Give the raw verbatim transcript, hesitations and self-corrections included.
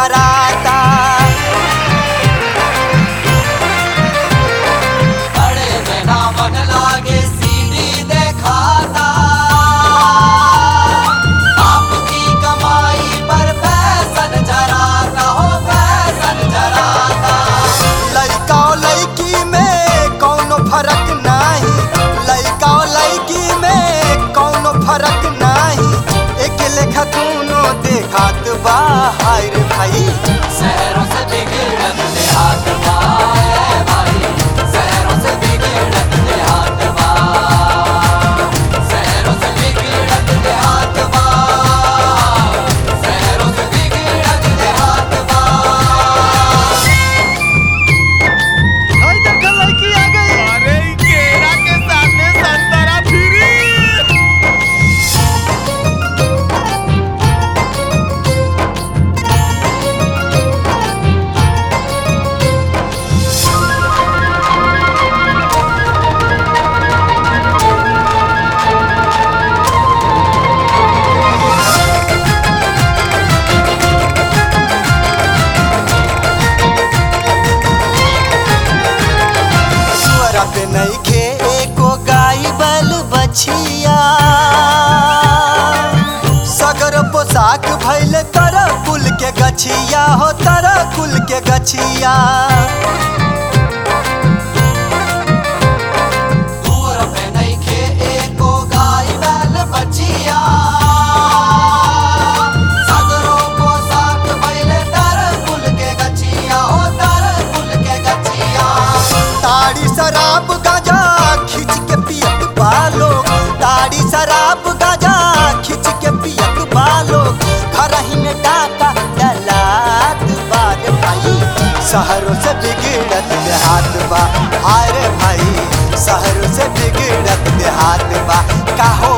झराता। बड़े में ना मन लागे सीढ़ी देखाता, आपकी कमाई पर फैशन झराता हो फैशन झराता। लइका लइकी में कौनो फर्क नाही, लइका लइकी में कौनो फर्क नाही, एक लेखा दूनो देखात बा। हाय रे भाई शहरों से बिगड़त देहात बा, ए भाई शहरों से बिगड़त देहात बा, शहरों से बिगड़त देहात बा, शहरों से बिगड़त देहात बा। हाय देखा लड़की आ गई। अरे ई केरा के साथे संतरा फ्री। सुअरा पे नइखे एको गाय बैल बछिया, सगर पोशाक भइल तर कुल के गछिया हो तर कुल के गछिया। दूर पे नइखे एको गाय बैल बछिया, सगरों पोशाक भइले तर कुल के गछिया हो तर कुल के गछिया। ताड़ी शराब गाजा खिंच के पियत बालो, ताड़ी शराब गाजा खिंच के पियत बालो, घर ही में डाका डलात बार भाई। शहरों से बिगड़त देहात बा, हाय रे भाई शहरों से बिगड़त देहात बा। का हो